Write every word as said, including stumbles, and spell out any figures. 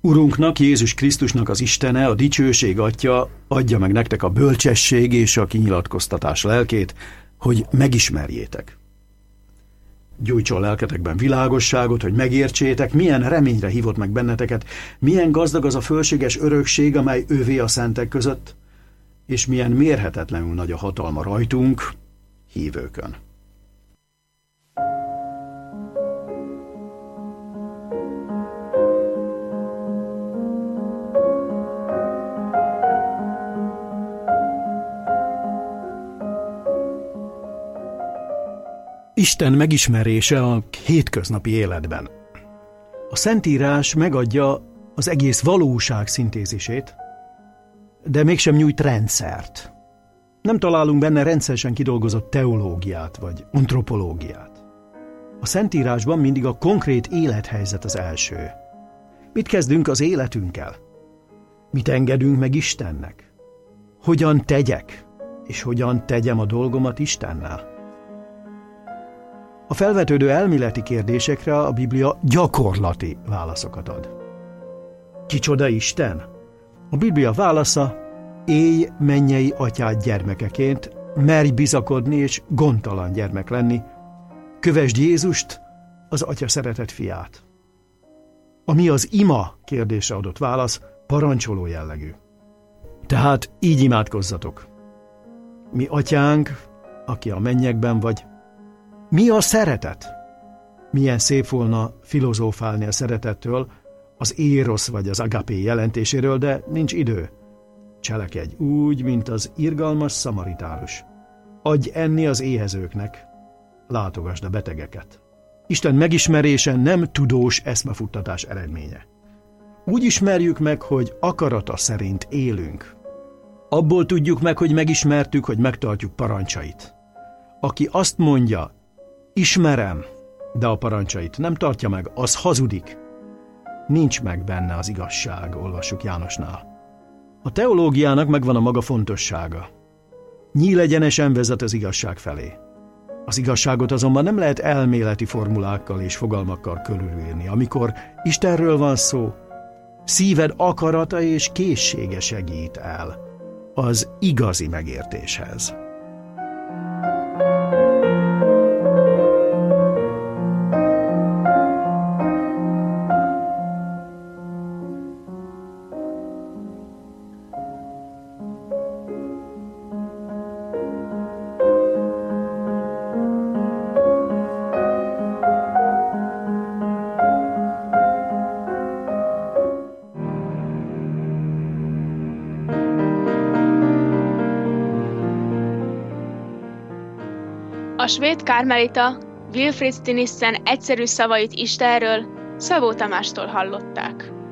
Urunknak, Jézus Krisztusnak az Istene, a dicsőség Atya adja meg nektek a bölcsesség és a kinyilatkoztatás lelkét, hogy megismerjétek. Gyújtson lelketekben világosságot, hogy megértsétek, milyen reményre hívott meg benneteket, milyen gazdag az a fölséges örökség, amely ővé a szentek között, és milyen mérhetetlenül nagy a hatalma rajtunk, hívőkön. Isten megismerése a hétköznapi életben. A Szentírás megadja az egész valóság szintézisét, de mégsem nyújt rendszert. Nem találunk benne rendszeresen kidolgozott teológiát vagy antropológiát. A Szentírásban mindig a konkrét élethelyzet az első. Mit kezdünk az életünkkel? Mit engedünk meg Istennek? Hogyan tegyek, és hogyan tegyem a dolgomat Istennel? A felvetődő elméleti kérdésekre a Biblia gyakorlati válaszokat ad. Kicsoda Isten? A Biblia válasza: élj mennyei atyád gyermekeként, merj bizakodni és gondtalan gyermek lenni, kövesd Jézust, az Atya szeretett fiát. Ami az ima kérdésre adott válasz, parancsoló jellegű. Tehát így imádkozzatok. Mi atyánk, aki a mennyekben vagy. Mi a szeretet? Milyen szép volna filozófálni a szeretettől, az érosz vagy az agapé jelentéséről, de nincs idő. Cselekedj úgy, mint az irgalmas szamaritánus. Adj enni az éhezőknek, látogasd a betegeket. Isten megismerése nem tudós eszmefuttatás eredménye. Úgy ismerjük meg, hogy akarata szerint élünk. Abból tudjuk meg, hogy megismertük, hogy megtartjuk parancsait. Aki azt mondja, ismerem, de a parancsait nem tartja meg, az hazudik. Nincs meg benne az igazság, olvassuk Jánosnál. A teológiának megvan a maga fontossága. Nyílegyenesen vezet az igazság felé. Az igazságot azonban nem lehet elméleti formulákkal és fogalmakkal körülírni. Amikor Istenről van szó, szíved akarata és készsége segít el az igazi megértéshez. A svéd kármelita Wilfrid Stinissen egyszerű szavait Istenről Szabó Tamástól hallották.